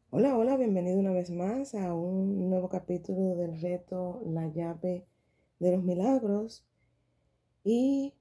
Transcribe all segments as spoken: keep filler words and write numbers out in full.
Hola, hola, bienvenido una vez más a un nuevo capítulo del reto La llave de los milagros y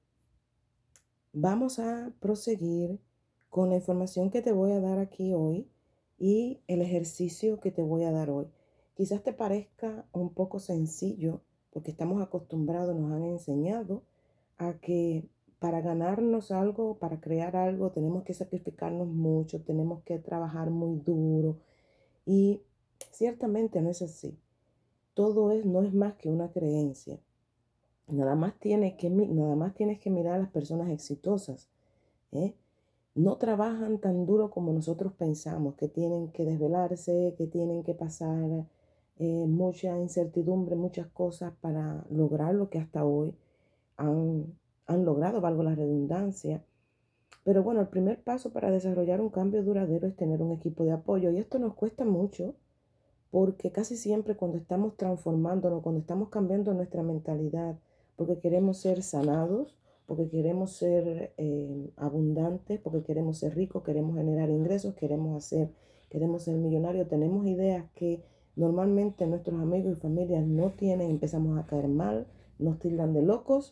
vamos a proseguir con la información que te voy a dar aquí hoy y el ejercicio que te voy a dar hoy. Quizás te parezca un poco sencillo porque estamos acostumbrados, nos han enseñado a que para ganarnos algo, para crear algo, tenemos que sacrificarnos mucho, tenemos que trabajar muy duro y ciertamente no es así. Todo es, no es más que una creencia. Nada más tienes que, nada más tienes que mirar a las personas exitosas. ¿eh? No trabajan tan duro como nosotros pensamos, que tienen que desvelarse, que tienen que pasar eh, mucha incertidumbre, muchas cosas para lograr lo que hasta hoy han, han logrado, valgo la redundancia. Pero bueno, el primer paso para desarrollar un cambio duradero es tener un equipo de apoyo y esto nos cuesta mucho porque casi siempre cuando estamos transformándonos, cuando estamos cambiando nuestra mentalidad, porque queremos ser sanados, porque queremos ser eh, abundantes, porque queremos ser ricos, queremos generar ingresos, queremos hacer, queremos ser millonarios, tenemos ideas que normalmente nuestros amigos y familias no tienen, empezamos a caer mal, nos tildan de locos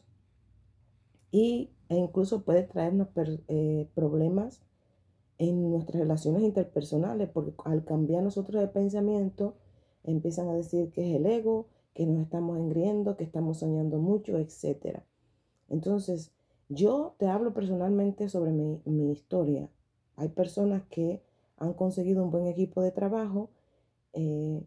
y, e incluso puede traernos per, eh, problemas en nuestras relaciones interpersonales, porque al cambiar nosotros de pensamiento, empiezan a decir que es el ego, que nos estamos engriendo, que estamos soñando mucho, etcétera. Entonces, yo te hablo personalmente sobre mi, mi historia. Hay personas que han conseguido un buen equipo de trabajo. Eh,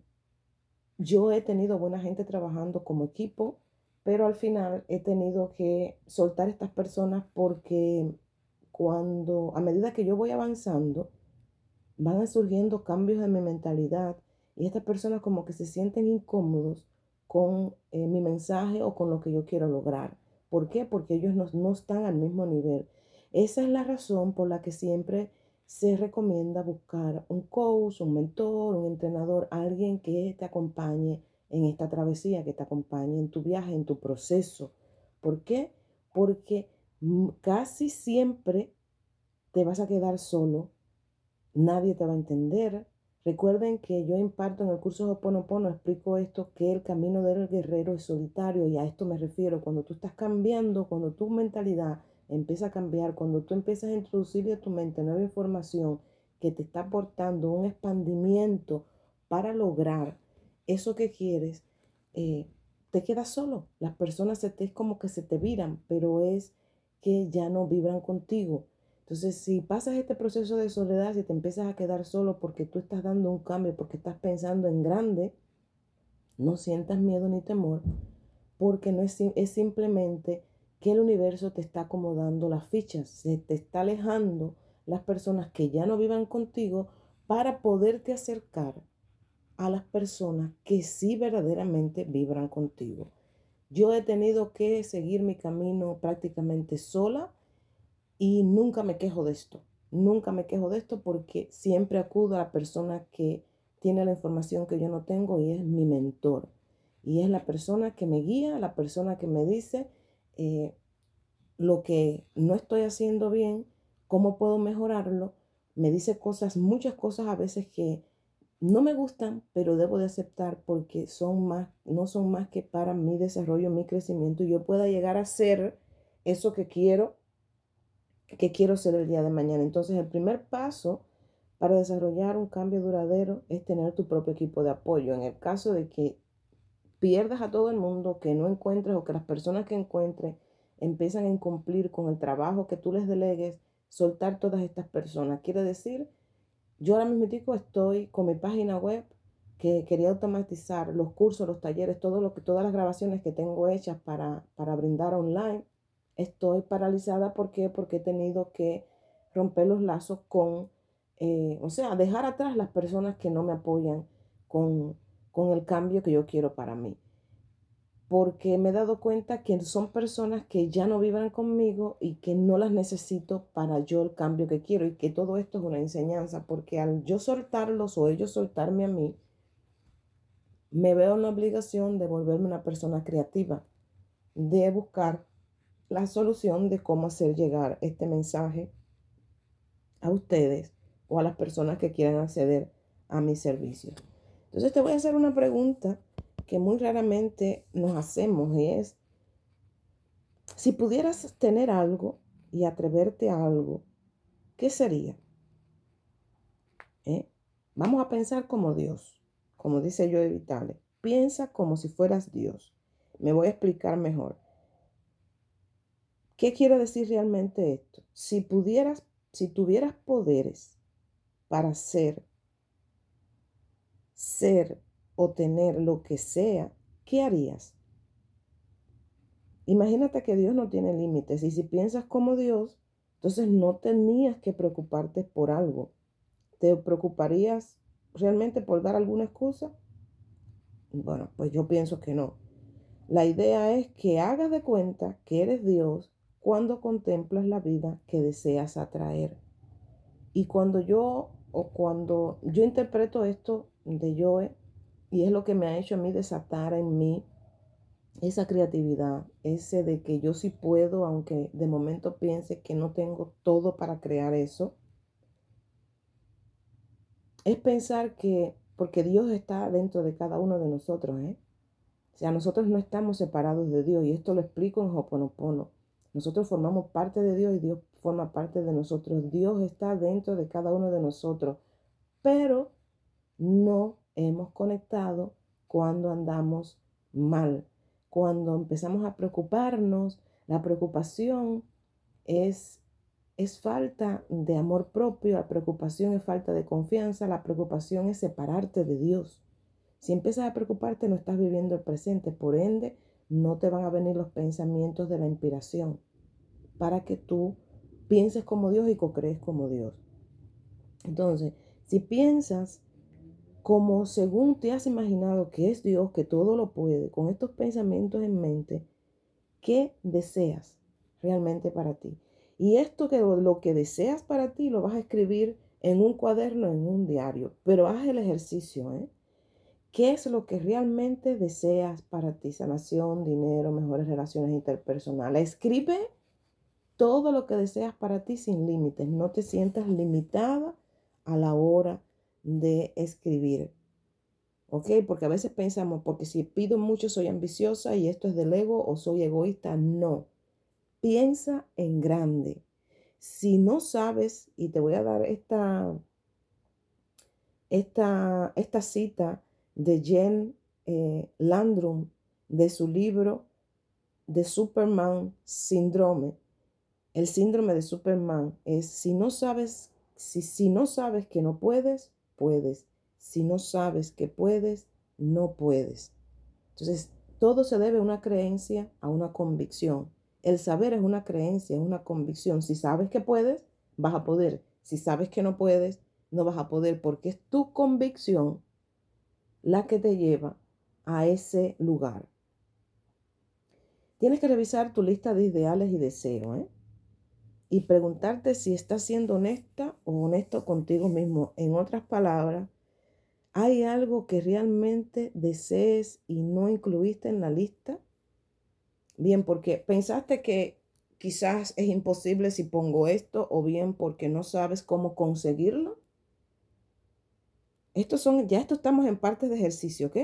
yo he tenido buena gente trabajando como equipo, pero al final he tenido que soltar estas personas porque cuando, a medida que yo voy avanzando, van surgiendo cambios en mi mentalidad y estas personas como que se sienten incómodos con eh, mi mensaje o con lo que yo quiero lograr. ¿Por qué? Porque ellos no, no están al mismo nivel. Esa es la razón por la que siempre se recomienda buscar un coach, un mentor, un entrenador, alguien que te acompañe en esta travesía, que te acompañe en tu viaje, en tu proceso. ¿Por qué? Porque casi siempre te vas a quedar solo, nadie te va a entender. Recuerden que yo imparto en el curso de Ho'oponopono, explico esto, que el camino del guerrero es solitario y a esto me refiero. Cuando tú estás cambiando, cuando tu mentalidad empieza a cambiar, cuando tú empiezas a introducirle a tu mente nueva información que te está aportando un expandimiento para lograr eso que quieres, eh, te quedas solo. Las personas se te, es como que se te viran, pero es que ya no vibran contigo. Entonces, si pasas este proceso de soledad, si te empiezas a quedar solo porque tú estás dando un cambio, porque estás pensando en grande, no sientas miedo ni temor, porque no es, es simplemente que el universo te está acomodando las fichas, se te está alejando las personas que ya no vivan contigo para poderte acercar a las personas que sí verdaderamente vibran contigo. Yo he tenido que seguir mi camino prácticamente sola y nunca me quejo de esto. Nunca me quejo de esto porque siempre acudo a la persona que tiene la información que yo no tengo y es mi mentor. Y es la persona que me guía, la persona que me dice eh, lo que no estoy haciendo bien, cómo puedo mejorarlo. Me dice cosas, muchas cosas a veces que no me gustan, pero debo de aceptar porque son más, no son más que para mi desarrollo, mi crecimiento y yo pueda llegar a ser eso que quiero que quiero ser el día de mañana. Entonces, el primer paso para desarrollar un cambio duradero es tener tu propio equipo de apoyo. En el caso de que pierdas a todo el mundo, que no encuentres o que las personas que encuentres empiezan a incumplir con el trabajo que tú les delegues, soltar todas estas personas. Quiere decir, yo ahora mismo estoy con mi página web que quería automatizar los cursos, los talleres, todo lo que, todas las grabaciones que tengo hechas para, para brindar online. Estoy paralizada. ¿Por qué? Porque he tenido que romper los lazos con, eh, o sea, dejar atrás las personas que no me apoyan con, con el cambio que yo quiero para mí. Porque me he dado cuenta que son personas que ya no vibran conmigo y que no las necesito para yo el cambio que quiero y que todo esto es una enseñanza, porque al yo soltarlos o ellos soltarme a mí, me veo en la obligación de volverme una persona creativa, de buscar la solución de cómo hacer llegar este mensaje a ustedes o a las personas que quieran acceder a mi servicio. Entonces te voy a hacer una pregunta que muy raramente nos hacemos y es, si pudieras tener algo y atreverte a algo, ¿qué sería? ¿Eh? Vamos a pensar como Dios, como dice Joe Vitale. Piensa como si fueras Dios. Me voy a explicar mejor. ¿Qué quiere decir realmente esto? Si pudieras, si tuvieras poderes para ser, ser o tener lo que sea, ¿qué harías? Imagínate que Dios no tiene límites y si piensas como Dios, entonces no tenías que preocuparte por algo. ¿Te preocuparías realmente por dar alguna excusa? Bueno, pues yo pienso que no. La idea es que hagas de cuenta que eres Dios cuando contemplas la vida que deseas atraer. Y cuando yo, o cuando yo interpreto esto de Joe, y es lo que me ha hecho a mí desatar en mí esa creatividad, ese de que yo sí puedo, aunque de momento piense que no tengo todo para crear eso, es pensar que, porque Dios está dentro de cada uno de nosotros, ¿eh? O sea, nosotros no estamos separados de Dios, y esto lo explico en Ho'oponopono. Nosotros formamos parte de Dios y Dios forma parte de nosotros. Dios está dentro de cada uno de nosotros, pero no hemos conectado cuando andamos mal. Cuando empezamos a preocuparnos, la preocupación es, es falta de amor propio, la preocupación es falta de confianza, la preocupación es separarte de Dios. Si empiezas a preocuparte, no estás viviendo el presente, por ende, no te van a venir los pensamientos de la inspiración para que tú pienses como Dios y co-crees como Dios. Entonces, si piensas como según te has imaginado que es Dios, que todo lo puede, con estos pensamientos en mente, ¿qué deseas realmente para ti? Y esto que lo que deseas para ti lo vas a escribir en un cuaderno, en un diario, pero haz el ejercicio, ¿eh? ¿Qué es lo que realmente deseas para ti? Sanación, dinero, mejores relaciones interpersonales. Escribe todo lo que deseas para ti sin límites. No te sientas limitada a la hora de escribir. ¿Ok? Porque a veces pensamos, porque si pido mucho soy ambiciosa y esto es del ego o soy egoísta. No. Piensa en grande. Si no sabes, y te voy a dar esta, esta, esta cita de Jen eh, Landrum de su libro de Superman Síndrome. El síndrome de Superman es si no sabes, si, si no sabes que no puedes, puedes. Si no sabes que puedes, no puedes. Entonces, todo se debe a una creencia, a una convicción. El saber es una creencia, es una convicción. Si sabes que puedes, vas a poder. Si sabes que no puedes, no vas a poder porque es tu convicción la que te lleva a ese lugar. Tienes que revisar tu lista de ideales y deseos, ¿eh? Y preguntarte si estás siendo honesta o honesto contigo mismo. En otras palabras, ¿hay algo que realmente desees y no incluiste en la lista? Bien, porque pensaste que quizás es imposible si pongo esto, o bien porque no sabes cómo conseguirlo. Estos son, ya esto estamos en partes de ejercicio, ¿ok?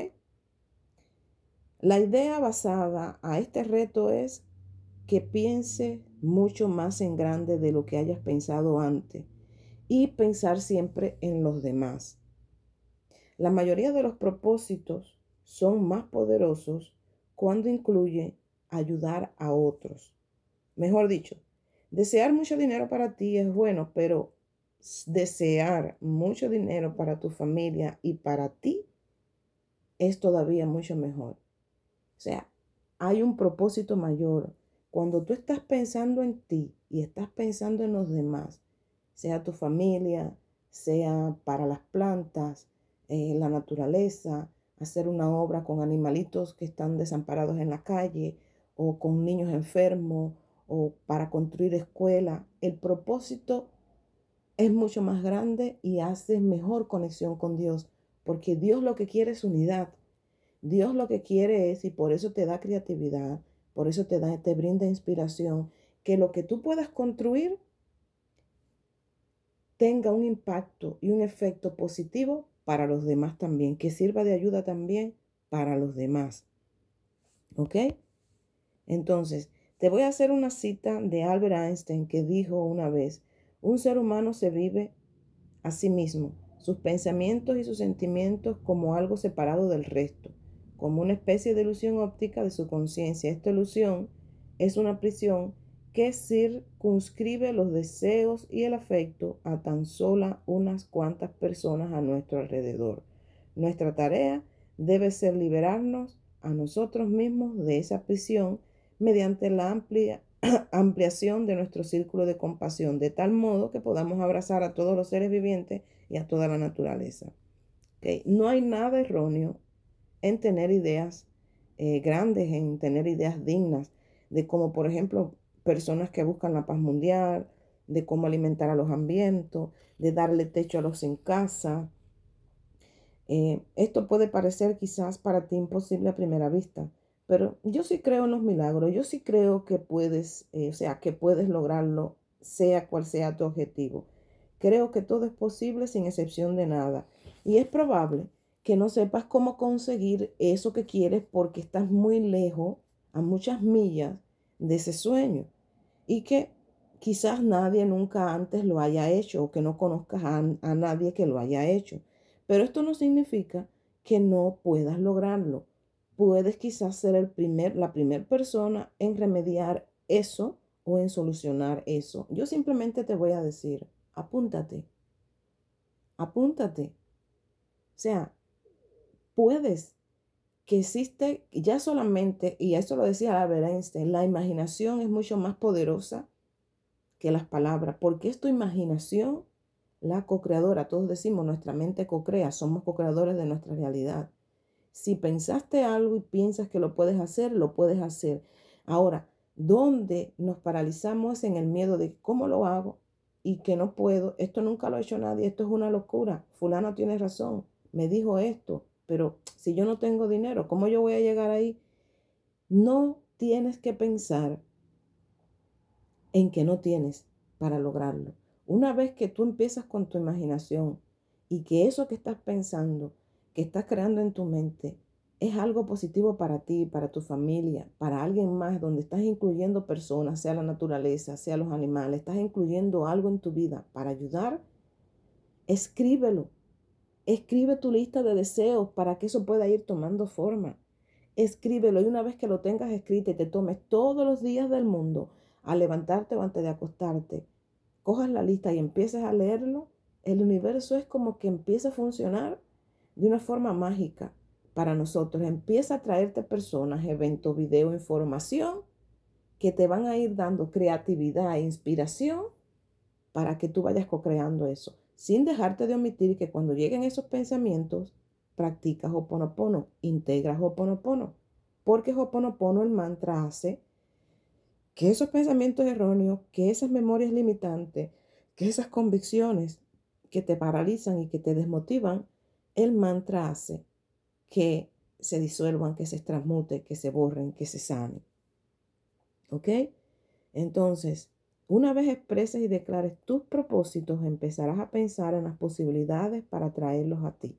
La idea basada a este reto es que piense mucho más en grande de lo que hayas pensado antes y pensar siempre en los demás. La mayoría de los propósitos son más poderosos cuando incluye ayudar a otros. Mejor dicho, desear mucho dinero para ti es bueno, pero desear mucho dinero para tu familia y para ti es todavía mucho mejor. O sea, hay un propósito mayor. Cuando tú estás pensando en ti y estás pensando en los demás, sea tu familia, sea para las plantas, eh, la naturaleza, hacer una obra con animalitos que están desamparados en la calle o con niños enfermos o para construir escuela, el propósito es mucho más grande y haces mejor conexión con Dios, porque Dios lo que quiere es unidad. Dios lo que quiere es, y por eso te da creatividad, por eso te da, te brinda inspiración, que lo que tú puedas construir tenga un impacto y un efecto positivo para los demás también, que sirva de ayuda también para los demás. ¿Ok? Entonces, te voy a hacer una cita de Albert Einstein que dijo una vez, un ser humano se vive a sí mismo, sus pensamientos y sus sentimientos como algo separado del resto, como una especie de ilusión óptica de su conciencia. Esta ilusión es una prisión que circunscribe los deseos y el afecto a tan sola unas cuantas personas a nuestro alrededor. Nuestra tarea debe ser liberarnos a nosotros mismos de esa prisión mediante la amplia ampliación de nuestro círculo de compasión, de tal modo que podamos abrazar a todos los seres vivientes y a toda la naturaleza. ¿Okay? No hay nada erróneo en tener ideas eh, grandes, en tener ideas dignas, de cómo, por ejemplo, personas que buscan la paz mundial, de cómo alimentar a los hambrientos, de darle techo a los sin casa. Eh, esto puede parecer quizás para ti imposible a primera vista, pero yo sí creo en los milagros, yo sí creo que puedes, eh, o sea, que puedes lograrlo, sea cual sea tu objetivo. Creo que todo es posible sin excepción de nada. Y es probable que no sepas cómo conseguir eso que quieres porque estás muy lejos, a muchas millas de ese sueño. Y que quizás nadie nunca antes lo haya hecho o que no conozcas a, a nadie que lo haya hecho. Pero esto no significa que no puedas lograrlo. Puedes quizás ser el primer, la primera persona en remediar eso o en solucionar eso. Yo simplemente te voy a decir, apúntate, apúntate. O sea, puedes, que existe ya solamente, y eso lo decía Albert Einstein, la imaginación es mucho más poderosa que las palabras, porque es tu imaginación la co-creadora. Todos decimos, nuestra mente co-crea, somos co-creadores de nuestra realidad. Si pensaste algo y piensas que lo puedes hacer, lo puedes hacer. Ahora, ¿dónde nos paralizamos en el miedo de cómo lo hago y que no puedo? Esto nunca lo ha hecho nadie, esto es una locura. Fulano tiene razón, me dijo esto, pero si yo no tengo dinero, ¿cómo yo voy a llegar ahí? No tienes que pensar en que no tienes para lograrlo. Una vez que tú empiezas con tu imaginación y que eso que estás pensando, que estás creando en tu mente, es algo positivo para ti, para tu familia, para alguien más, donde estás incluyendo personas, sea la naturaleza, sea los animales, estás incluyendo algo en tu vida para ayudar, escríbelo. Escribe tu lista de deseos para que eso pueda ir tomando forma. Escríbelo y una vez que lo tengas escrito y te tomes todos los días del mundo a levantarte o antes de acostarte, cojas la lista y empieces a leerlo, el universo es como que empieza a funcionar de una forma mágica para nosotros. Empieza a traerte personas, eventos, video, información que te van a ir dando creatividad e inspiración para que tú vayas co-creando eso, sin dejarte de omitir que cuando lleguen esos pensamientos, practicas Ho'oponopono, integras Ho'oponopono, porque Ho'oponopono, el mantra, hace que esos pensamientos erróneos, que esas memorias limitantes, que esas convicciones que te paralizan y que te desmotivan, el mantra hace que se disuelvan, que se transmuten, que se borren, que se sanen. ¿Ok? Entonces, una vez expreses y declares tus propósitos, empezarás a pensar en las posibilidades para traerlos a ti.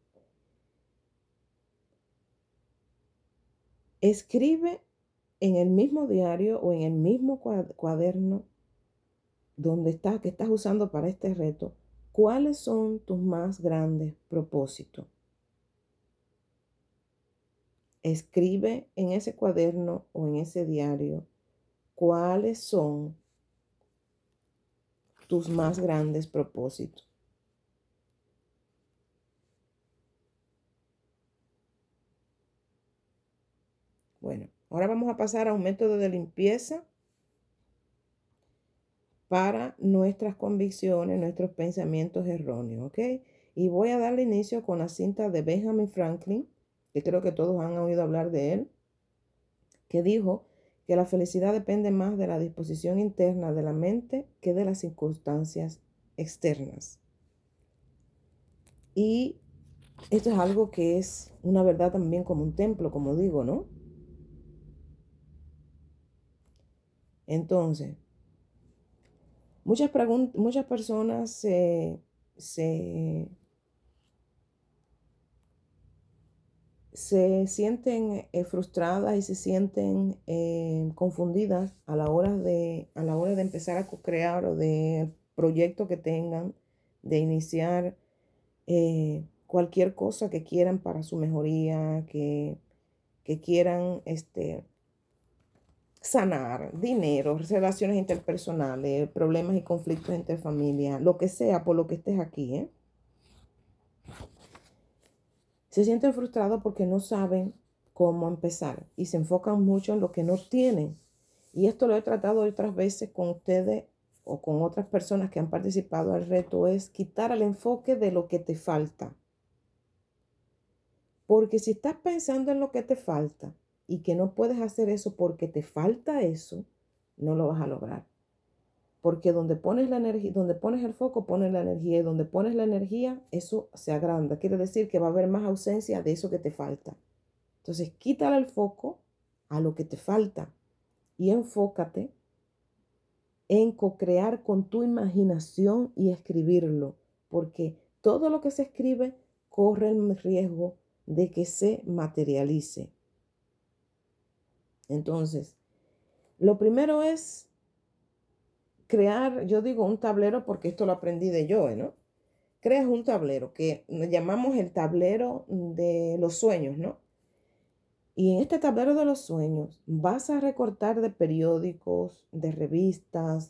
Escribe en el mismo diario o en el mismo cuaderno donde estás, que estás usando para este reto, cuáles son tus más grandes propósitos. Escribe en ese cuaderno o en ese diario cuáles son tus más grandes propósitos. Bueno, ahora vamos a pasar a un método de limpieza para nuestras convicciones, nuestros pensamientos erróneos, ¿ok? Y voy a darle inicio con la cinta de Benjamin Franklin, que creo que todos han oído hablar de él, que dijo que la felicidad depende más de la disposición interna de la mente que de las circunstancias externas. Y esto es algo que es una verdad también como un templo, como digo, ¿no? Entonces, muchas, muchas personas se se, se sienten eh, frustradas y se sienten eh, confundidas a la hora de, a la hora de empezar a co-crear o de proyecto que tengan, de iniciar eh, cualquier cosa que quieran para su mejoría, que, que quieran este, sanar, dinero, relaciones interpersonales, problemas y conflictos entre familia, lo que sea por lo que estés aquí, ¿eh? Se sienten frustrados porque no saben cómo empezar y se enfocan mucho en lo que no tienen. Y esto lo he tratado otras veces con ustedes o con otras personas que han participado al reto, es quitar el enfoque de lo que te falta. Porque si estás pensando en lo que te falta y que no puedes hacer eso porque te falta eso, no lo vas a lograr. Porque donde pones la energía, donde pones el foco, pones la energía. Y donde pones la energía, eso se agranda. Quiere decir que va a haber más ausencia de eso que te falta. Entonces, quítale el foco a lo que te falta y enfócate en co-crear con tu imaginación y escribirlo. Porque todo lo que se escribe corre el riesgo de que se materialice. Entonces, lo primero es crear, yo digo un tablero porque esto lo aprendí de Joe, ¿no? Creas un tablero que llamamos el tablero de los sueños, ¿no? Y en este tablero de los sueños vas a recortar de periódicos, de revistas,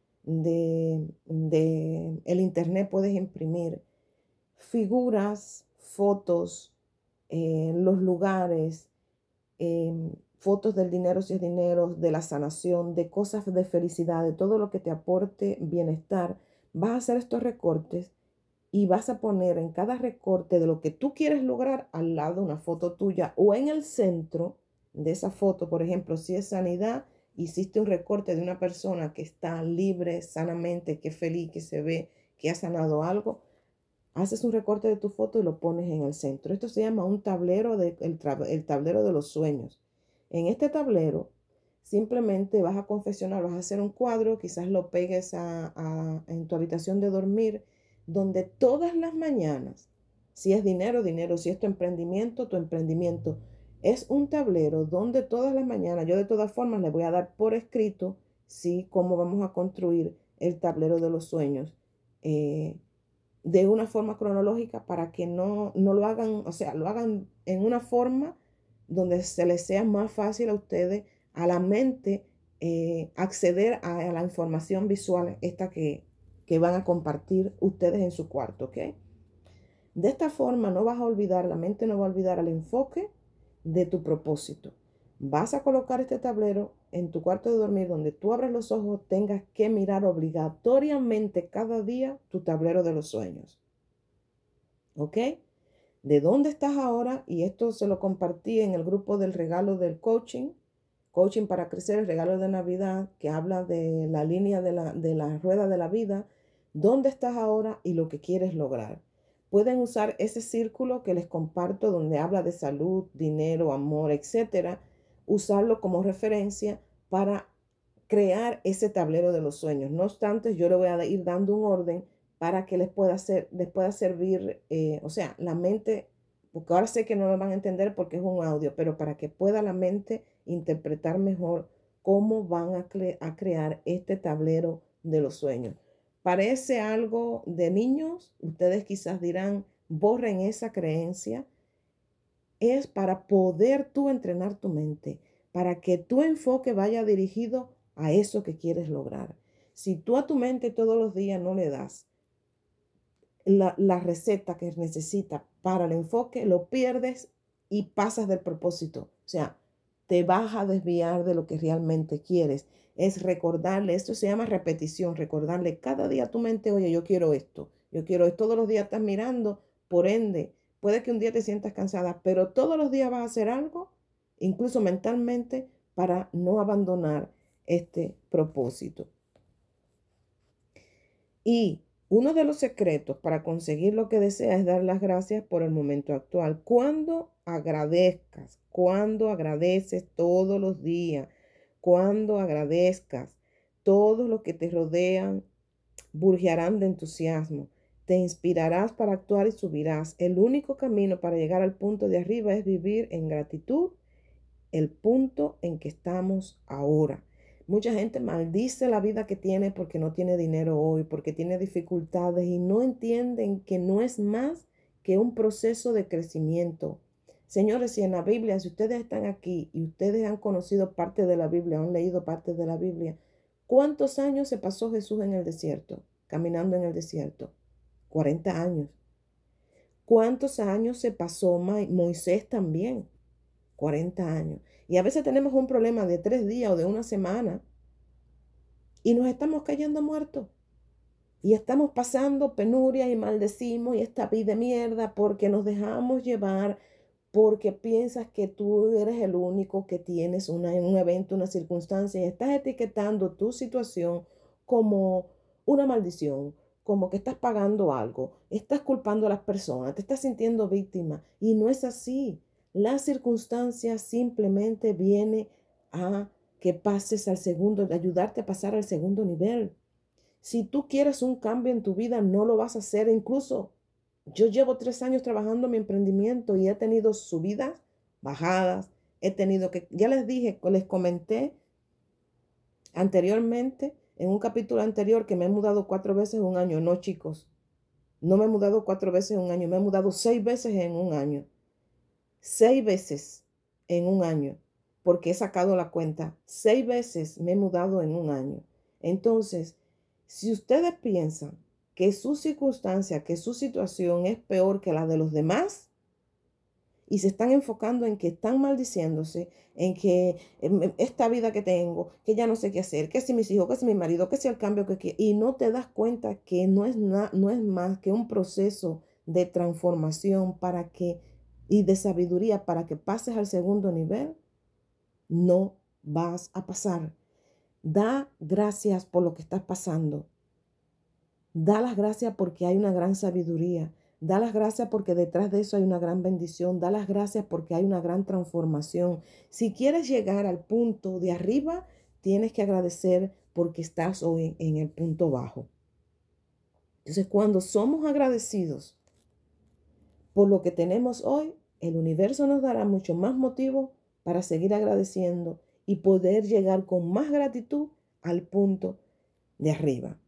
de, de el internet puedes imprimir figuras, fotos, eh, los lugares, eh, fotos del dinero si es dinero, de la sanación, de cosas de felicidad, de todo lo que te aporte bienestar. Vas a hacer estos recortes y vas a poner en cada recorte de lo que tú quieres lograr al lado una foto tuya o en el centro de esa foto. Por ejemplo, si es sanidad, hiciste un recorte de una persona que está libre, sanamente, que es feliz, que se ve, que ha sanado algo. Haces un recorte de tu foto y lo pones en el centro. Esto se llama un tablero, de, el, el tablero de los sueños. En este tablero simplemente vas a confeccionar, vas a hacer un cuadro, quizás lo pegues a, a, en tu habitación de dormir, donde todas las mañanas, si es dinero, dinero, si es tu emprendimiento, tu emprendimiento, es un tablero donde todas las mañanas, yo de todas formas le voy a dar por escrito, sí, cómo vamos a construir el tablero de los sueños. Eh, de una forma cronológica para que no, no lo hagan, o sea, lo hagan en una forma donde se les sea más fácil a ustedes, a la mente, eh, acceder a, a la información visual esta que, que van a compartir ustedes en su cuarto, ¿ok? De esta forma no vas a olvidar, la mente no va a olvidar el enfoque de tu propósito. Vas a colocar este tablero en tu cuarto de dormir donde tú abres los ojos, tengas que mirar obligatoriamente cada día tu tablero de los sueños. ¿Ok? ¿De dónde estás ahora? Y esto se lo compartí en el grupo del regalo del coaching, coaching para crecer, el regalo de Navidad, que habla de la línea de la, de la rueda de la vida. ¿Dónde estás ahora y lo que quieres lograr? Pueden usar ese círculo que les comparto donde habla de salud, dinero, amor, etcétera, usarlo como referencia para crear ese tablero de los sueños. No obstante, yo le voy a ir dando un orden para que les pueda, hacer, les pueda servir, eh, o sea, la mente, porque ahora sé que no me van a entender porque es un audio, pero para que pueda la mente interpretar mejor cómo van a, cre a crear este tablero de los sueños. Parece algo de niños, ustedes quizás dirán, borren esa creencia. Es para poder tú entrenar tu mente, para que tu enfoque vaya dirigido a eso que quieres lograr. Si tú a tu mente todos los días no le das la, la receta que necesita para el enfoque, lo pierdes y pasas del propósito. O sea, te vas a desviar de lo que realmente quieres. Es recordarle, esto se llama repetición, recordarle cada día a tu mente, oye, yo quiero esto, yo quiero esto. Todos los días estás mirando, por ende, puede que un día te sientas cansada, pero todos los días vas a hacer algo, incluso mentalmente, para no abandonar este propósito. Y uno de los secretos para conseguir lo que deseas es dar las gracias por el momento actual. Cuando agradezcas, cuando agradeces todos los días, cuando agradezcas, todos los que te rodean burgearán de entusiasmo. te inspirarás para actuar y subirás. El único camino para llegar al punto de arriba es vivir en gratitud, el punto en que estamos ahora. Mucha gente maldice la vida que tiene porque no tiene dinero hoy, porque tiene dificultades y no entienden que no es más que un proceso de crecimiento. Señores, si en la Biblia, si ustedes están aquí y ustedes han conocido parte de la Biblia, han leído parte de la Biblia, ¿cuántos años se pasó Jesús en el desierto, caminando en el desierto? cuarenta años. ¿Cuántos años se pasó Moisés también? cuarenta años. Y a veces tenemos un problema de tres días o de una semana y nos estamos cayendo muertos. Y estamos pasando penuria y maldecimos y esta vida de mierda porque nos dejamos llevar, porque piensas que tú eres el único que tienes una, un evento, una circunstancia y estás etiquetando tu situación como una maldición, como que estás pagando algo, estás culpando a las personas, te estás sintiendo víctima y no es así. La circunstancia simplemente viene a que pases al segundo, ayudarte a pasar al segundo nivel. Si tú quieres un cambio en tu vida, no lo vas a hacer. Incluso yo llevo tres años trabajando en mi emprendimiento y he tenido subidas, bajadas. He tenido que, ya les dije, les comenté anteriormente, en un capítulo anterior, que me he mudado cuatro veces en un año. No, chicos, no me he mudado cuatro veces en un año. Me he mudado seis veces en un año. Seis veces en un año, porque he sacado la cuenta. Seis veces me he mudado en un año. Entonces, si ustedes piensan que su circunstancia, que su situación es peor que la de los demás y se están enfocando en que están maldiciéndose, en que en esta vida que tengo, que ya no sé qué hacer, que si mis hijos, que si mi marido, que si el cambio que quiero, y no te das cuenta que no es, na, no es más que un proceso de transformación para que y de sabiduría para que pases al segundo nivel, no vas a pasar. Da gracias por lo que estás pasando. Da las gracias porque hay una gran sabiduría. Da las gracias porque detrás de eso hay una gran bendición. Da las gracias porque hay una gran transformación. Si quieres llegar al punto de arriba, tienes que agradecer porque estás hoy en el punto bajo. Entonces, cuando somos agradecidos por lo que tenemos hoy, el universo nos dará mucho más motivo para seguir agradeciendo y poder llegar con más gratitud al punto de arriba.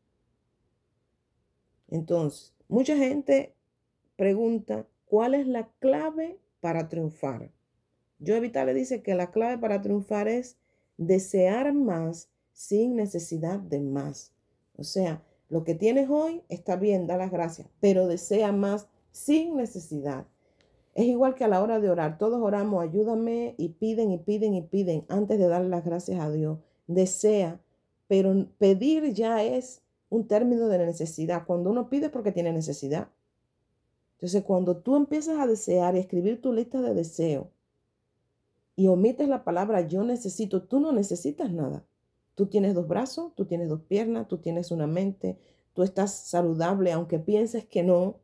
Entonces, mucha gente pregunta, ¿cuál es la clave para triunfar? Joe Vitale dice que la clave para triunfar es desear más sin necesidad de más. O sea, lo que tienes hoy está bien, da las gracias, pero desea más sin necesidad. Es igual que a la hora de orar. Todos oramos, ayúdame, y piden y piden y piden antes de darle las gracias a Dios. Desea, pero pedir ya es un término de necesidad. Cuando uno pide es porque tiene necesidad. Entonces, cuando tú empiezas a desear y escribir tu lista de deseos y omites la palabra yo necesito, tú no necesitas nada. Tú tienes dos brazos, tú tienes dos piernas, tú tienes una mente, tú estás saludable, aunque pienses que no.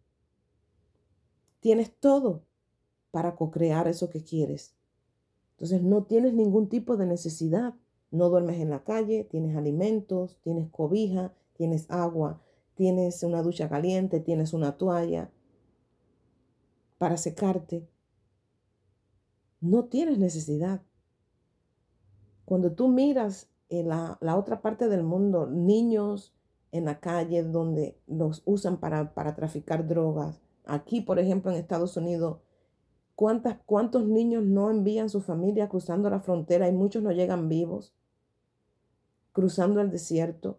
Tienes todo para co-crear eso que quieres. Entonces no tienes ningún tipo de necesidad. No duermes en la calle, tienes alimentos, tienes cobija, tienes agua, tienes una ducha caliente, tienes una toalla para secarte. No tienes necesidad. Cuando tú miras en la, la otra parte del mundo, niños en la calle donde los usan para, para traficar drogas. Aquí, por ejemplo, en Estados Unidos, ¿Cuántas, ¿Cuántos niños no envían su familia cruzando la frontera y muchos no llegan vivos? Cruzando el desierto.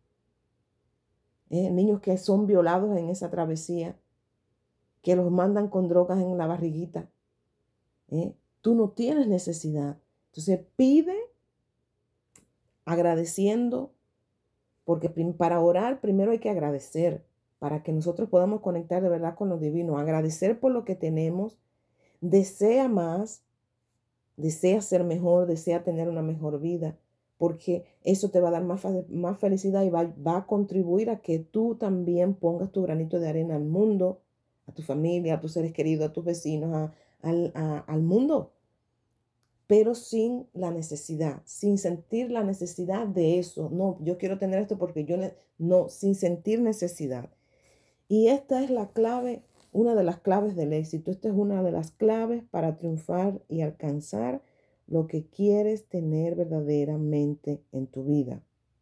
Eh, niños que son violados en esa travesía, que los mandan con drogas en la barriguita. Eh, tú no tienes necesidad. Entonces pide agradeciendo, porque para orar primero hay que agradecer, para que nosotros podamos conectar de verdad con lo divino. Agradecer por lo que tenemos. Desea más. Desea ser mejor, desea tener una mejor vida, porque eso te va a dar más, más felicidad y va, va a contribuir a que tú también pongas tu granito de arena al mundo, a tu familia, a tus seres queridos, a tus vecinos, a, a, a, al mundo, pero sin la necesidad, sin sentir la necesidad de eso. No, yo quiero tener esto porque yo, no, sin sentir necesidad. Y esta es la clave, una de las claves del éxito. Esta es una de las claves para triunfar y alcanzar lo que quieres tener verdaderamente en tu vida.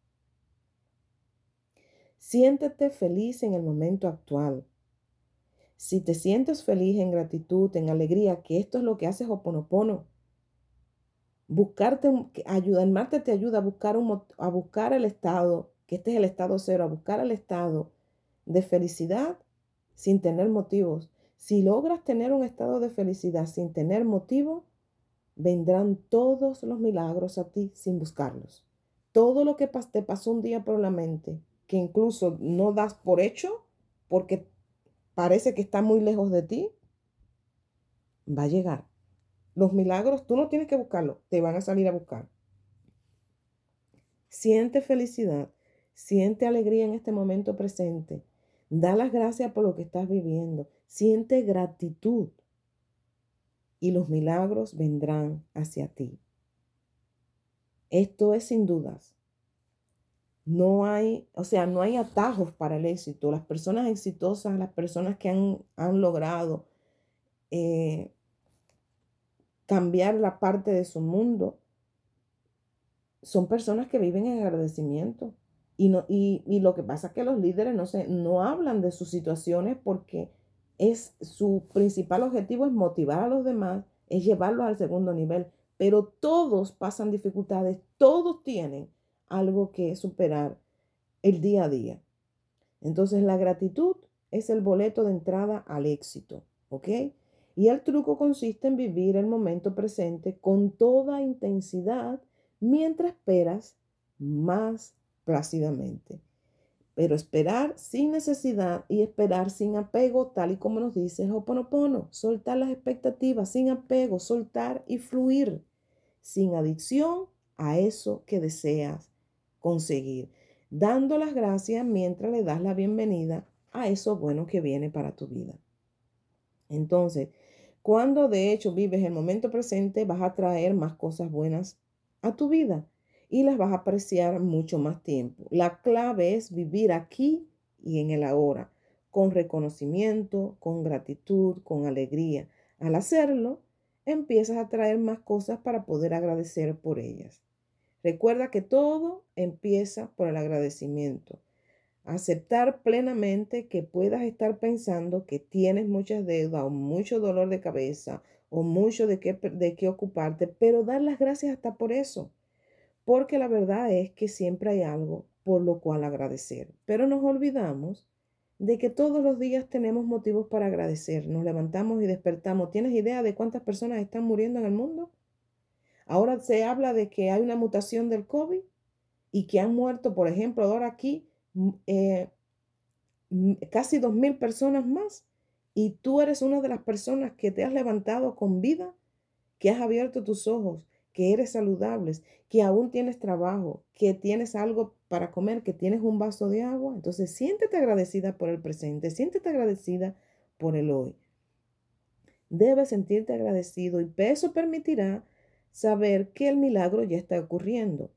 Siéntete feliz en el momento actual. Si te sientes feliz en gratitud, en alegría, que esto es lo que haces Ho'oponopono, buscarte, ayuda, el Marte te ayuda a buscar, un, a buscar el estado, que este es el estado cero, a buscar el estado de felicidad sin tener motivos. Si logras tener un estado de felicidad sin tener motivo, vendrán todos los milagros a ti sin buscarlos. Todo lo que te pasó un día por la mente, que incluso no das por hecho, porque parece que está muy lejos de ti, va a llegar. Los milagros, tú no tienes que buscarlos, te van a salir a buscar. Siente felicidad, siente alegría en este momento presente. Da las gracias por lo que estás viviendo. Siente gratitud y los milagros vendrán hacia ti. Esto es sin dudas. No hay, o sea, no hay atajos para el éxito. Las personas exitosas, las personas que han, han logrado eh, cambiar la parte de su mundo, son personas que viven en agradecimiento. Y, no, y, y lo que pasa es que los líderes no, se, no hablan de sus situaciones porque es, su principal objetivo es motivar a los demás, es llevarlos al segundo nivel. Pero todos pasan dificultades, todos tienen algo que superar el día a día. Entonces la gratitud es el boleto de entrada al éxito, ¿ok? Y el truco consiste en vivir el momento presente con toda intensidad mientras esperas más plácidamente. Pero esperar sin necesidad y esperar sin apego, tal y como nos dice Ho'oponopono. Soltar las expectativas sin apego, soltar y fluir sin adicción a eso que deseas conseguir, dando las gracias mientras le das la bienvenida a eso bueno que viene para tu vida. Entonces, cuando de hecho vives el momento presente, vas a traer más cosas buenas a tu vida y las vas a apreciar mucho más tiempo. La clave es vivir aquí y en el ahora, con reconocimiento, con gratitud, con alegría. Al hacerlo, empiezas a traer más cosas para poder agradecer por ellas. Recuerda que todo empieza por el agradecimiento. Aceptar plenamente que puedas estar pensando que tienes muchas deudas o mucho dolor de cabeza o mucho de qué, de qué ocuparte, pero dar las gracias hasta por eso. Porque la verdad es que siempre hay algo por lo cual agradecer. Pero nos olvidamos de que todos los días tenemos motivos para agradecer. Nos levantamos y despertamos. ¿Tienes idea de cuántas personas están muriendo en el mundo? Ahora se habla de que hay una mutación del COVID y que han muerto, por ejemplo, ahora aquí eh, casi dos mil personas más. Y tú eres una de las personas que te has levantado con vida, que has abierto tus ojos, que eres saludable, que aún tienes trabajo, que tienes algo para comer, que tienes un vaso de agua. Entonces, siéntete agradecida por el presente, siéntete agradecida por el hoy. Debes sentirte agradecido y eso permitirá saber que el milagro ya está ocurriendo.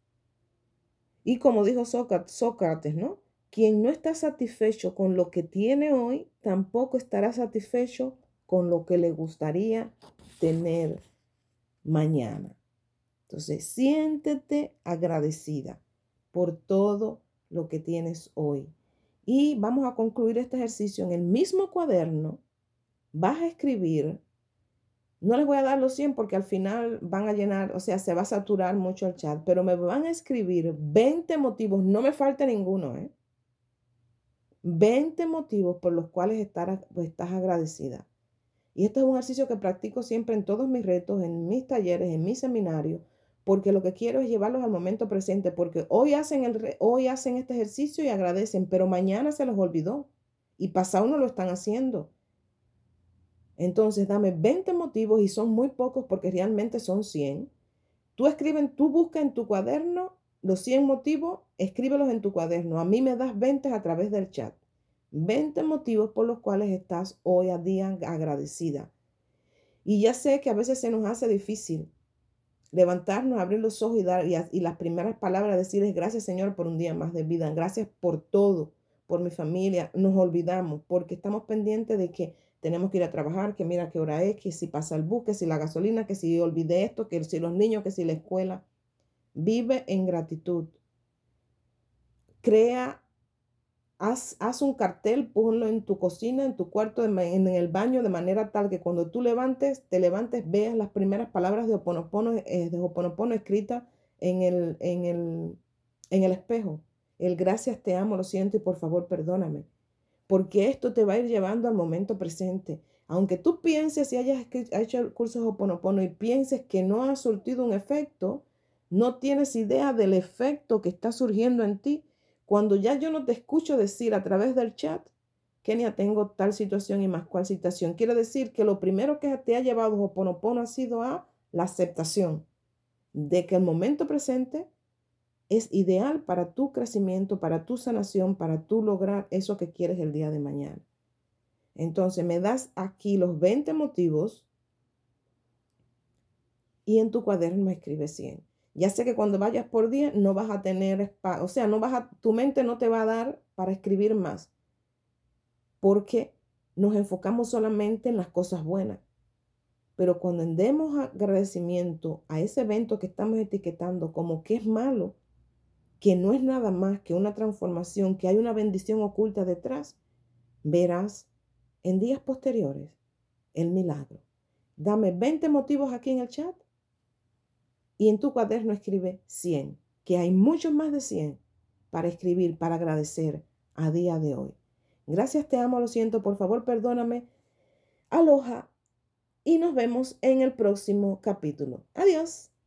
Y como dijo Sócrates, ¿no? Quien no está satisfecho con lo que tiene hoy, tampoco estará satisfecho con lo que le gustaría tener mañana. Entonces, siéntete agradecida por todo lo que tienes hoy. Y vamos a concluir este ejercicio en el mismo cuaderno. Vas a escribir, no les voy a dar los cien porque al final van a llenar, o sea, se va a saturar mucho el chat, pero me van a escribir veinte motivos, no me falta ninguno, ¿eh? veinte motivos por los cuales estar, pues, estás agradecida. Y esto es un ejercicio que practico siempre en todos mis retos, en mis talleres, en mis seminarios, porque lo que quiero es llevarlos al momento presente, porque hoy hacen, el, hoy hacen este ejercicio y agradecen, pero mañana se los olvidó y pasado no lo están haciendo. Entonces, dame veinte motivos y son muy pocos porque realmente son cien. Tú escriben, tú busca en tu cuaderno los cien motivos, escríbelos en tu cuaderno. A mí me das veinte a través del chat. veinte motivos por los cuales estás hoy a día agradecida. Y ya sé que a veces se nos hace difícil levantarnos, abrir los ojos y, dar, y, y las primeras palabras decir es gracias Señor por un día más de vida. Gracias por todo, por mi familia, nos olvidamos porque estamos pendientes de que tenemos que ir a trabajar, que mira qué hora es, que si pasa el bus, que si la gasolina, que si olvidé esto, que si los niños, que si la escuela. Vive en gratitud. Crea, haz, haz un cartel, ponlo en tu cocina, en tu cuarto, en el baño, de manera tal que cuando tú levantes, te levantes, veas las primeras palabras de Ho'oponopono, eh, de Ho'oponopono escritas en el, en el, en el espejo. El gracias, te amo, lo siento y por favor perdóname. Porque esto te va a ir llevando al momento presente. Aunque tú pienses y hayas hecho el curso de Ho'oponopono y pienses que no ha surtido un efecto, no tienes idea del efecto que está surgiendo en ti. Cuando ya yo no te escucho decir a través del chat, Kenia, tengo tal situación y más cual situación, quiere decir que lo primero que te ha llevado Ho'oponopono ha sido a la aceptación de que el momento presente es ideal para tu crecimiento, para tu sanación, para tú lograr eso que quieres el día de mañana. Entonces me das aquí los veinte motivos y en tu cuaderno me escribes cien. Ya sé que cuando vayas por día no vas a tener espacio, o sea, no vas a, tu mente no te va a dar para escribir más, porque nos enfocamos solamente en las cosas buenas. Pero cuando demos agradecimiento a ese evento que estamos etiquetando como que es malo, que no es nada más que una transformación, que hay una bendición oculta detrás, verás en días posteriores el milagro. Dame veinte motivos aquí en el chat y en tu cuaderno escribe cien, que hay muchos más de cien para escribir, para agradecer a día de hoy. Gracias, te amo, lo siento, por favor, perdóname. Aloha y nos vemos en el próximo capítulo. Adiós.